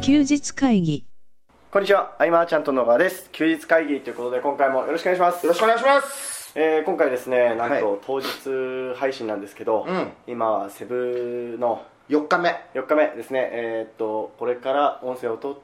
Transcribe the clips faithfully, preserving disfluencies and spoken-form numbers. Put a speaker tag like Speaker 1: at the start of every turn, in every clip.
Speaker 1: 休日会議。
Speaker 2: こんにちは、アイマーちゃんと野川です。休日会議ということで今回もよろしくお願いします。
Speaker 3: よろしくお願いします。
Speaker 2: えー、今回ですね、なんと、
Speaker 3: はい、
Speaker 2: 当日配信なんですけど、うん、今はセブの
Speaker 3: よっかめ
Speaker 2: よっかめですね。えー、っとこれから音声を取って、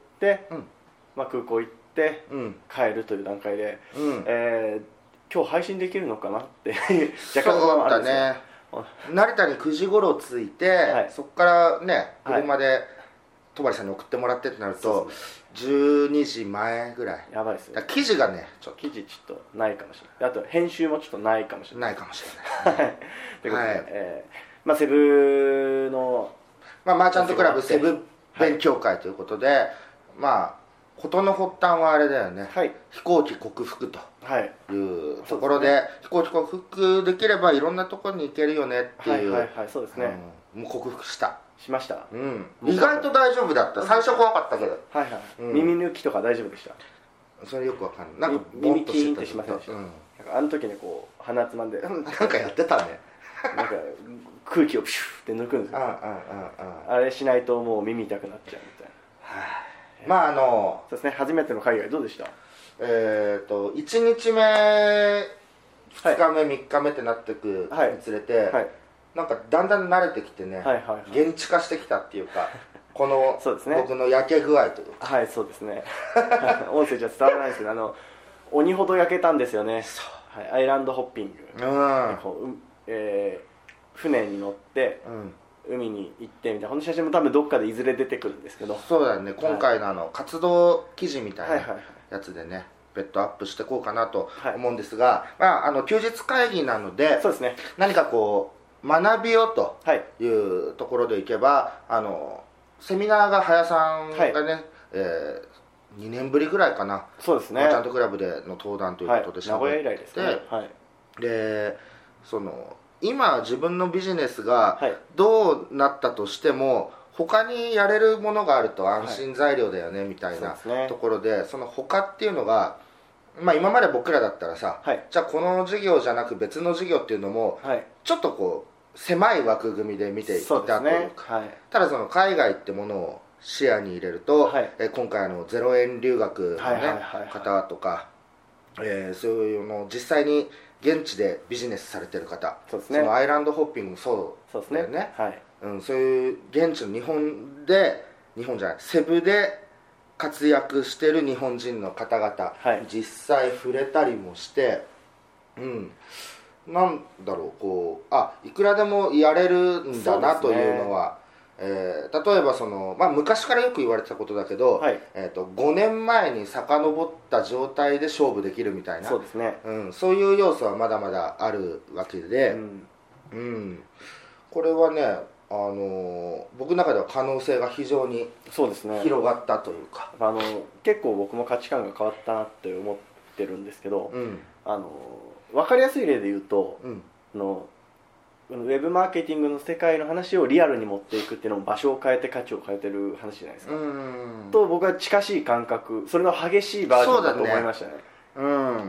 Speaker 2: うん、まあ、空港行って、うん、帰るという段階で、うん、えー、今日配信できるのかなって若干不安はあるんですよ。
Speaker 3: そうだね、成田にくじ頃着いて、はい、そこからね車で、はい、戸張さんに送ってもらってってなるとじゅうにじまえぐらい。
Speaker 2: やばいですよ。
Speaker 3: 記事がねちょっと
Speaker 2: 記事ちょっとないかもしれない。あと編集もちょっとないかもしれない。
Speaker 3: ないかもしれない
Speaker 2: ということで、はい、えーまあ、セブの、
Speaker 3: まあ、マーチャントクラブセブ勉強会ということで、はい、まあ事の発端はあれだよね、はい、飛行機克服というところ で,、はい、で、ね、飛行機克服できればいろんなところに行けるよねっていう、
Speaker 2: はいはいはい、そうですね、
Speaker 3: うん、もう克服した
Speaker 2: しました、
Speaker 3: うん、意外と大丈夫だった。最初怖かったけど、
Speaker 2: はいはい、うん、耳抜きとか大丈夫でした？
Speaker 3: それよくわかんない。なんか
Speaker 2: 耳キーンってしませんでした？うん、なんかあの時にこう鼻つまんで
Speaker 3: なんかやってたね
Speaker 2: なんか空気をプシューって抜くんですよ。あああああれしないともう耳痛くなっちゃうみたいな。
Speaker 3: はあ、まああの
Speaker 2: そうですね、初めての海外どうでした？
Speaker 3: えっといちにちめふつかめ、はい、みっかめってなっていくにつれて、はいはい、なんかだんだん慣れてきてね、はいはいはい、現地化してきたっていうかこのそうです、ね、僕の焼け具合というか、
Speaker 2: はい、そうですね音声じゃ伝わらないですけど、あの鬼ほど焼けたんですよね。そう、はい、アイランドホッピング、うんこう、えー、船に乗って、うん、海に行ってみたいな、この写真も多分どっかでいずれ出てくるんですけど、
Speaker 3: そうだよね、今回のあの、はい、活動記事みたいなやつでね、ベッドアップしていこうかなと思うんですが、はい、まあ、あの休日会議なので、
Speaker 2: そうですね、
Speaker 3: 何かこう学びをというところでいけば、はい、あのセミナーが早さんがね、はい、えー、にねんぶりぐらいかな、
Speaker 2: そうですね、
Speaker 3: マーチャントクラブでの登壇ということで、
Speaker 2: はい、名古屋以来ですね、はい、
Speaker 3: でその今自分のビジネスがどうなったとしても、他にやれるものがあると安心材料だよね、はい、みたいなところ で, で、ね、その他っていうのが、まあ、今まで僕らだったらさ、はい、じゃあこの事業じゃなく別の事業っていうのも、はい、ちょっとこう狭い枠組みで見ていたというか、ね、はい、ただその海外ってものを視野に入れると、はい、え今回のゼロえん留学の、ね、方とか、えー、そういうの実際に現地でビジネスされてる方、そうですね、そのアイランドホッピングもそうだよね、そうですね、はい、うん、そういう現地の日本で日本じゃないセブで活躍してる日本人の方々、はい、実際触れたりもして、うん、なんだろう、こうあいくらでもやれるんだなというのは、えー、例えばその、まあ、昔からよく言われてたことだけど、はい、えー、とごねんまえに遡った状態で勝負できるみたいな、
Speaker 2: そうですね、
Speaker 3: うん、そういう要素はまだまだあるわけで、うんうん、これはね、あのー、僕の中では可能性が非常に広がったというか、
Speaker 2: あの結構僕も価値観が変わったなって思ってるんですけど、うん、あの分かりやすい例で言うと、うん、のウェブマーケティングの世界の話をリアルに持っていくっていうのも場所を変えて価値を変えてる話じゃないですか。うんと僕は近しい感覚、それの激しいバージョンだと思いましたね。うん、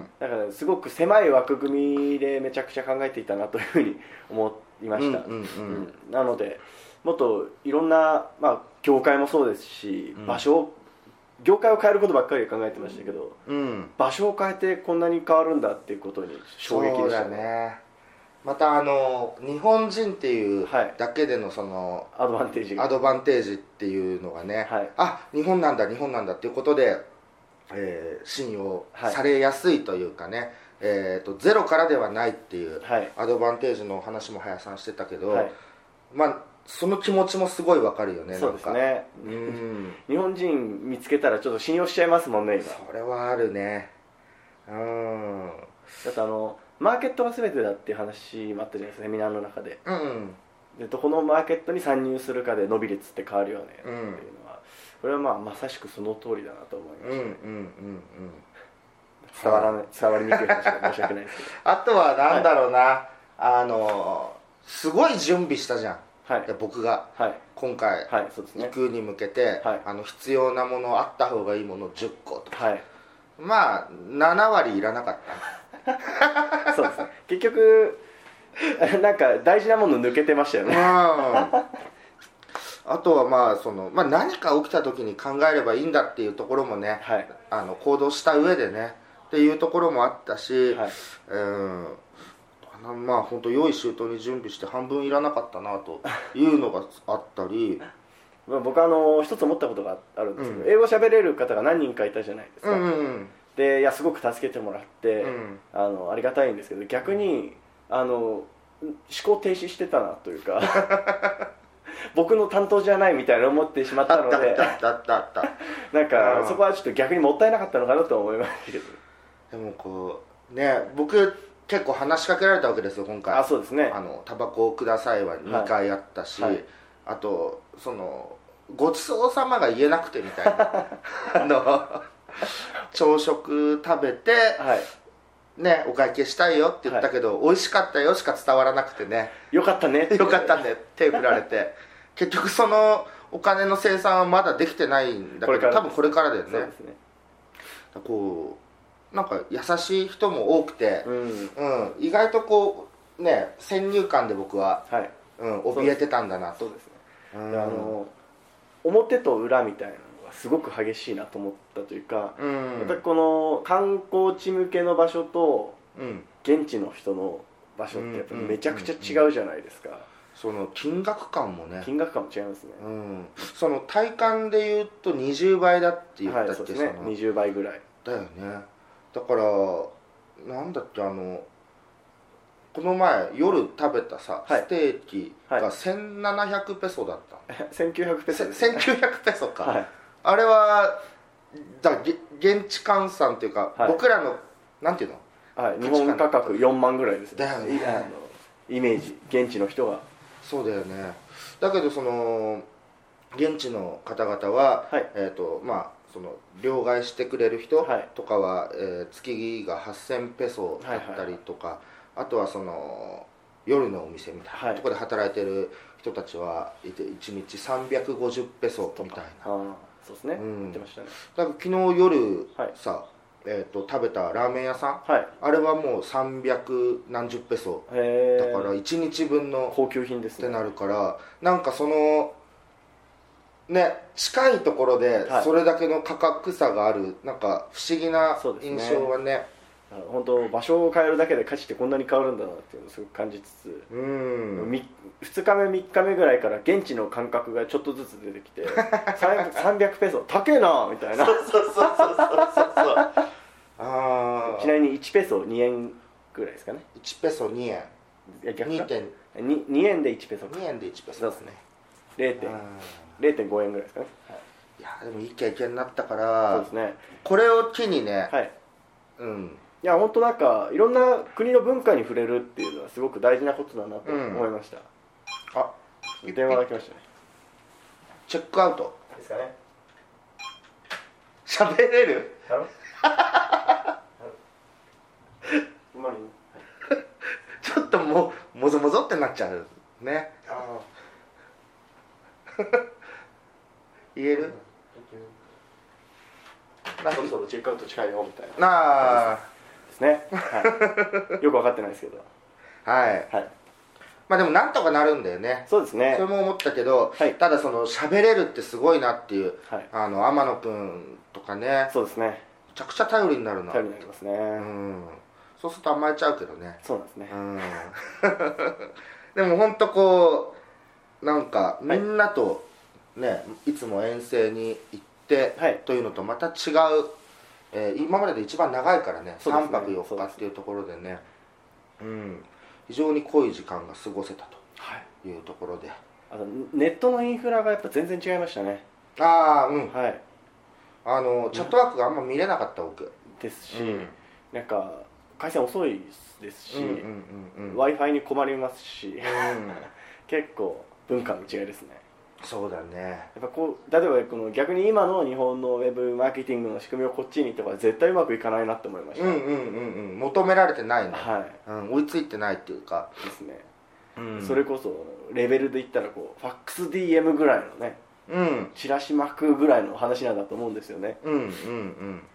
Speaker 2: だからすごく狭い枠組みでめちゃくちゃ考えていたなというふうに思いました。なのでもっといろんな、まあ、業界もそうですし、うん、場所を業界を変えることばっかり考えてましたけど、うん、場所を変えてこんなに変わるんだっていうことに衝撃でしたね。そうだね。
Speaker 3: またあの日本人っていうだけでのその、
Speaker 2: はい、アドバンテージが
Speaker 3: アドバンテージっていうのがね、はい、あ日本なんだ日本なんだっていうことで、えー、信用されやすいというかね、はい、えー、とゼロからではないっていうアドバンテージの話も林さんしてたけど、はい、まあその気持ちもすごいわかるよね。
Speaker 2: そうですね、うん、日本人見つけたらちょっと信用しちゃいますもんね今。
Speaker 3: それはあるね。うん、
Speaker 2: だってあのマーケットが全てだっていう話もあったじゃないですか、セミナーの中で、うん、でどこのマーケットに参入するかで伸び率って変わるよねっていうのは、うん、これはまあまさしくその通りだなと思いましたね。うんうんうんうん、伝わらない伝わりにくい話で申し訳ないですけど
Speaker 3: あとはなんだろうな、はい、あのすごい準備したじゃん、はい、僕が、はい、今回、はい、そうですね、行くに向けて、はい、あの必要なものあった方がいいものじゅっことか、はい、まあななわりいらなかった
Speaker 2: そうですね、結局なんか大事なもの抜けてましたよね。
Speaker 3: ああとはまあその、まあ、何か起きた時に考えればいいんだっていうところもね、はい、あの行動した上でねっていうところもあったし、はい、うんまあ本当用意周到に準備して半分いらなかったなというのがあったり
Speaker 2: 僕はあの一つ思ったことがあるんですけど、うん、英語喋れる方が何人かいたじゃないですか、うんうん、でいやすごく助けてもらって、うん、あのありがたいんですけど逆にあの思考停止してたなというか僕の担当じゃないみたいな思ってしまったのでなんかそこはちょっと逆にもったいなかったのかなと思いましたけど。
Speaker 3: でもこうね僕結構話しかけられたわけですよ今回。
Speaker 2: あ、そうですね。
Speaker 3: あのタバコをくださいはにかいあったし、はいはい、あとそのごちそうさまが言えなくてみたいなあの朝食食べて、はい、ねお会計したいよって言ったけど、はい、美味しかったよしか伝わらなくてね
Speaker 2: よかったね
Speaker 3: よかったね手振られて結局そのお金の生産はまだできてないんだけど多分これからだよね。そうですね。こうなんか優しい人も多くて、うんうん、意外とこうね先入観で僕は、はいうん、怯えてたんだなと。
Speaker 2: そうですね、うん、あの表と裏みたいなのがすごく激しいなと思ったというか、うん、やっぱりこの観光地向けの場所と、うん、現地の人の場所ってやっぱりめちゃくちゃ違うじゃないですか、うんうんうん、
Speaker 3: その金額感もね
Speaker 2: 金額感も違いますね、
Speaker 3: うん、その体感でいうとにじゅうばいだって言ったっけ、はい、そうですね、
Speaker 2: にじゅうばいぐらい
Speaker 3: だよね。だからなんだっけあのこの前夜食べたさ、はい、ステーキがせんななひゃくペソだった、
Speaker 2: はい、せんきゅうひゃくペソです、
Speaker 3: ね、せんきゅうひゃくペソか、はい、あれはだ現地換算っていうか、はい、僕らのなんていうの、
Speaker 2: はい、日本価格よんまんぐらいですね。だよね、あのイメージ現地の人が
Speaker 3: そうだよね。だけどその現地の方々は、はい、えーとまあその両替してくれる人とかは、はいえー、月がはっせんペソだったりとか、はいはいはい、あとはその夜のお店みたいなところで働いてる人たちはいていちにちさんびゃくごじゅうペソみたいな。あ
Speaker 2: そうですね、うん、言ってましたね。
Speaker 3: だから昨日夜さ、はいえー、と食べたラーメン屋さん、はい、あれはもうさんびゃくなんじゅうペソだからいちにちぶんの
Speaker 2: 高級品ですね
Speaker 3: ってなるから、なんかそのね、近いところでそれだけの価格差がある、はい、なんか不思議な印象はね、
Speaker 2: 本当場所を変えるだけで価値ってこんなに変わるんだなっていうのをすごく感じつつ、うんふつかめみっかめぐらいから現地の感覚がちょっとずつ出てきてさんびゃくペソ高えなみたいなそうそうそうそうそうあちなみにいちペソにえんぐらいですかね。
Speaker 3: いちペソにえん
Speaker 2: いや逆か 2, 2円でいちペソ
Speaker 3: にえんでいちペソ
Speaker 2: ですね。れいてんごえんぐらいですかね、はい、
Speaker 3: いやでもいい経験になったから
Speaker 2: そうですね、
Speaker 3: これを機にね、はい
Speaker 2: うん、いや本当なんかいろんな国の文化に触れるっていうのはすごく大事なことだなと思いました、うん、あ電話が来ましたね。
Speaker 3: チェックアウト
Speaker 2: ですかね。
Speaker 3: 喋れるちょっとももぞもぞってなっちゃうね。あ言える、
Speaker 2: うん、そろそろチェックアウト近いよみたいななあですね、はい、よく分かってないですけど
Speaker 3: はい、はい、まあでもなんとかなるんだよね。
Speaker 2: そうですね。
Speaker 3: それも思ったけど、はい、ただその喋れるってすごいなっていう、はい、あの天野くんとかね。
Speaker 2: そうですね。
Speaker 3: めちゃくちゃ頼りになるな。
Speaker 2: 頼りになりますね。うん。
Speaker 3: そうすると甘えちゃうけどね。
Speaker 2: そうなんですね。うん。
Speaker 3: でも本当こうなんかみんなとね、はい、いつも遠征に行ってというのとまた違う、えー、今までで一番長いからね、さんぱくよっかっていうところでね、うん、非常に濃い時間が過ごせたというところで、はい、
Speaker 2: あのネットのインフラがやっぱ全然違いましたね。
Speaker 3: ああうん、はい、あのチャットワークがあんま見れなかった僕
Speaker 2: ですし、うん、なんか回線遅いですし、 ワイファイ に困りますし、うん、結構文化の違いですね。
Speaker 3: そうだね。
Speaker 2: やっぱこう例えばこの逆に今の日本のウェブマーケティングの仕組みをこっちにとか絶対うまくいかないなって思いました。
Speaker 3: うんうんうんうん、求められてないね、はい、うん、追いついてないっていうか
Speaker 2: ですね、うん、それこそレベルで言ったらこうファックス ディーエム ぐらいのね、うん、チラシ巻くぐらいの話なんだと思うんですよね。
Speaker 3: うんうんうん。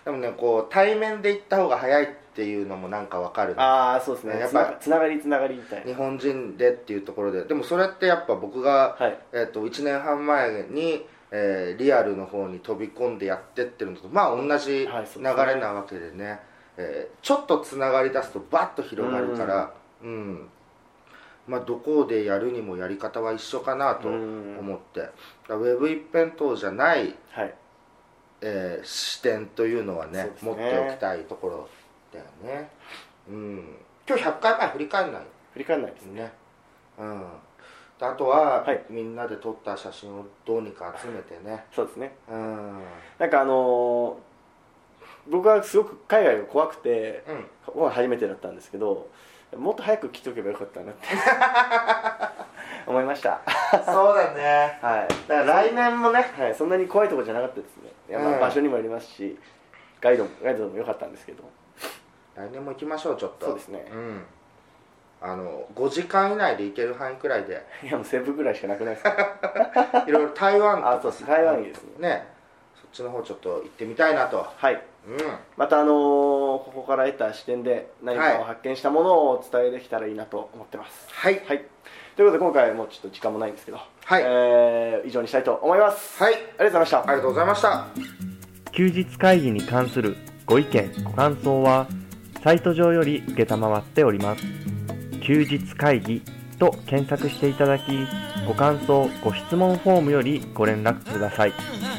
Speaker 3: でもねこう対面で行った方が早いっていうのもなんかわかるね。
Speaker 2: ああそうですね、やっぱつながりつながりみたいな、
Speaker 3: 日本人でっていうところで。でもそれってやっぱ僕が、はい、えー、といちねんはん前に、えー、リアルの方に飛び込んでやってってるのとまあ同じ流れなわけでね、はい、えー、ちょっとつながり出すとバッと広がるから、うん、うん、まあ、どこでやるにもやり方は一緒かなと思って、ウェブ一辺倒じゃない、はい、えー、視点というのは ね, ね持っておきたいところだよね。うん、今日ひゃっかいまえ振り返んない
Speaker 2: 振り返んないですね。
Speaker 3: うん、あとは、はい、みんなで撮った写真をどうにか集めてね。
Speaker 2: そうですね、うん、なんかあのー、僕はすごく海外が怖くて、うん、初めてだったんですけど、もっと早く来ておけばよかったなって思いました
Speaker 3: そうだね、
Speaker 2: はい、だから来年もね、はい、そんなに怖いところじゃなかったですね。いや、まあ、場所にもよりますし、ガイドもガイドも良かったんですけど、
Speaker 3: 来年も行きましょう。ちょっと
Speaker 2: そうですね、うん、
Speaker 3: あのごじかん以内で行ける範囲くらいで。
Speaker 2: いやもうセブぐらいしかなくないですか
Speaker 3: いろいろ台湾とか、
Speaker 2: あ、そうです、台湾いいですね。
Speaker 3: ね、そっちの方ちょっと行ってみたいなと。
Speaker 2: はい、うん、またあのー、ここから得た視点で何かを発見したものをお伝えできたらいいなと思ってます。
Speaker 3: はい、
Speaker 2: はい、ということで今回もうちょっと時間もないんですけど、はい、えー、以上にしたいと思います。
Speaker 3: はい、
Speaker 2: ありがとうございました。
Speaker 3: ありがとうございました。
Speaker 2: 休日会議に関するご意見ご感想はサイト上より受けたまわっております。休日会議と検索していただき、ご感想ご質問フォームよりご連絡ください。